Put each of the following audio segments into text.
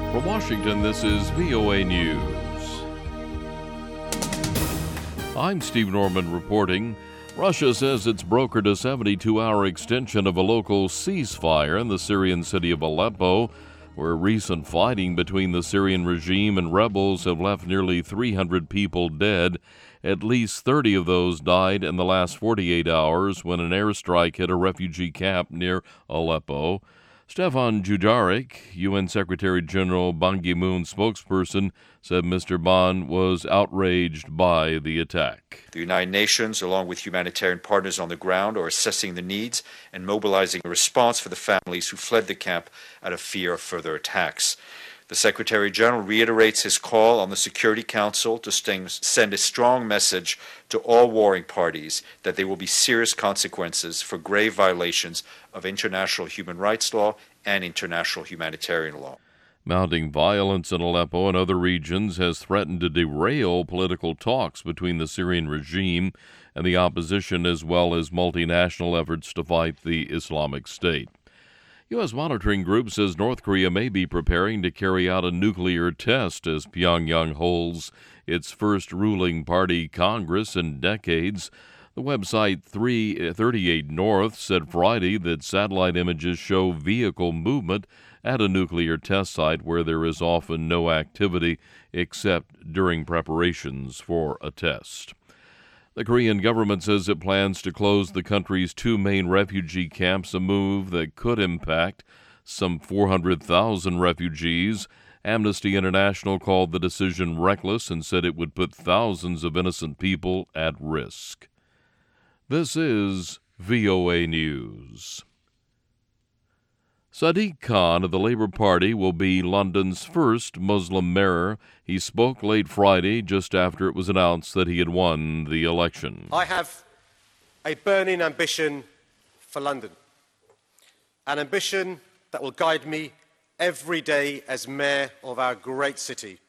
From Washington, this is VOA News. I'm Steve Norman reporting. Russia says it's brokered a 72-hour extension of a local ceasefire in the Syrian city of Aleppo, where recent fighting between the Syrian regime and rebels have left nearly 300 people dead. At least 30 of those died in the last 48 hours when an airstrike hit a refugee camp near Aleppo. Stefan Dujarric, UN Secretary General Ban Ki-moon's spokesperson, said Mr. Ban was outraged by the attack. The United Nations, along with humanitarian partners on the ground, are assessing the needs and mobilizing a response for the families who fled the camp out of fear of further attacks. The Secretary General reiterates his call on the Security Council to send a strong message to all warring parties that there will be serious consequences for grave violations of international human rights law and international humanitarian law. Mounting violence in Aleppo and other regions has threatened to derail political talks between the Syrian regime and the opposition, as well as multinational efforts to fight the Islamic State. U.S. monitoring group says North Korea may be preparing to carry out a nuclear test as Pyongyang holds its first ruling party Congress in decades. The website 338 North said Friday that satellite images show vehicle movement at a nuclear test site where there is often no activity except during preparations for a test. The Korean government says it plans to close the country's two main refugee camps, a move that could impact some 400,000 refugees. Amnesty International called the decision reckless and said it would put thousands of innocent people at risk. This is VOA News. Sadiq Khan of the Labour Party will be London's first Muslim mayor. He spoke late Friday, just after it was announced that he had won the election. I have a burning ambition for London, an ambition that will guide me every day as mayor of our great city.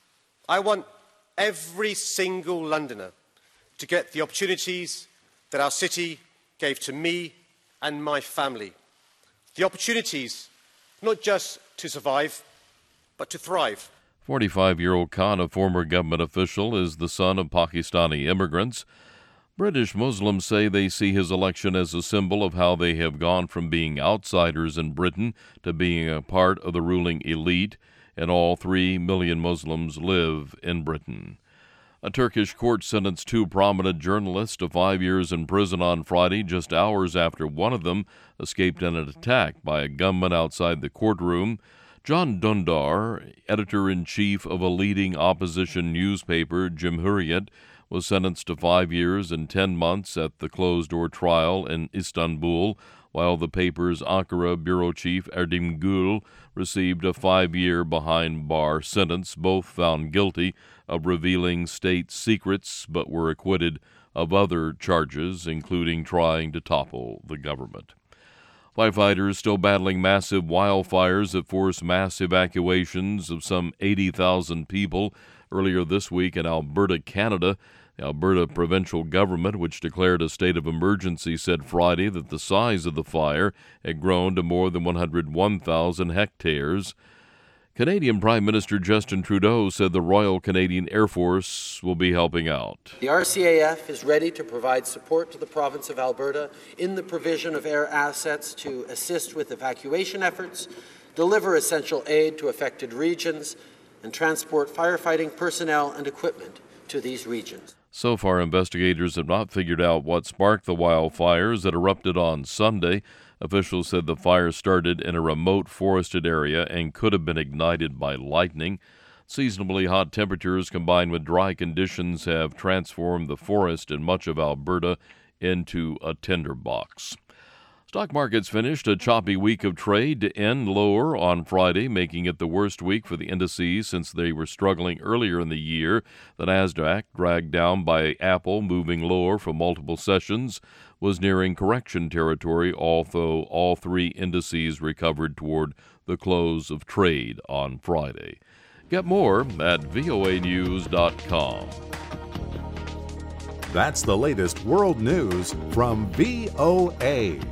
I want every single Londoner to get the opportunities that our city gave to me and my family. The opportunities, not just to survive, but to thrive. 45-year-old Khan, a former government official, is the son of Pakistani immigrants. British Muslims say they see his election as a symbol of how they have gone from being outsiders in Britain to being a part of the ruling elite, and all 3 million Muslims live in Britain. A Turkish court sentenced 2 prominent journalists to 5 years in prison on Friday, just hours after one of them escaped an attack by a gunman outside the courtroom. John Dundar, editor-in-chief of a leading opposition newspaper, Cumhuriyet, was sentenced to 5 years and 10 months at the closed-door trial in Istanbul, while the paper's Ankara bureau chief, Erdem Gül, received a 5-year behind-bar sentence. Both found guilty of revealing state secrets, but were acquitted of other charges, including trying to topple the government. Firefighters still battling massive wildfires that forced mass evacuations of some 80,000 people earlier this week in Alberta, Canada. The Alberta provincial government, which declared a state of emergency, said Friday that the size of the fire had grown to more than 101,000 hectares. Canadian Prime Minister Justin Trudeau said the Royal Canadian Air Force will be helping out. The RCAF is ready to provide support to the province of Alberta in the provision of air assets to assist with evacuation efforts, deliver essential aid to affected regions, and transport firefighting personnel and equipment to these regions. So far, investigators have not figured out what sparked the wildfires that erupted on Sunday. Officials said the fire started in a remote forested area and could have been ignited by lightning. Seasonably hot temperatures combined with dry conditions have transformed the forest in much of Alberta into a tinderbox. Stock markets finished a choppy week of trade to end lower on Friday, making it the worst week for the indices since they were struggling earlier in the year. The Nasdaq, dragged down by Apple moving lower for multiple sessions, was nearing correction territory, although all 3 indices recovered toward the close of trade on Friday. Get more at voanews.com. That's the latest world news from VOA.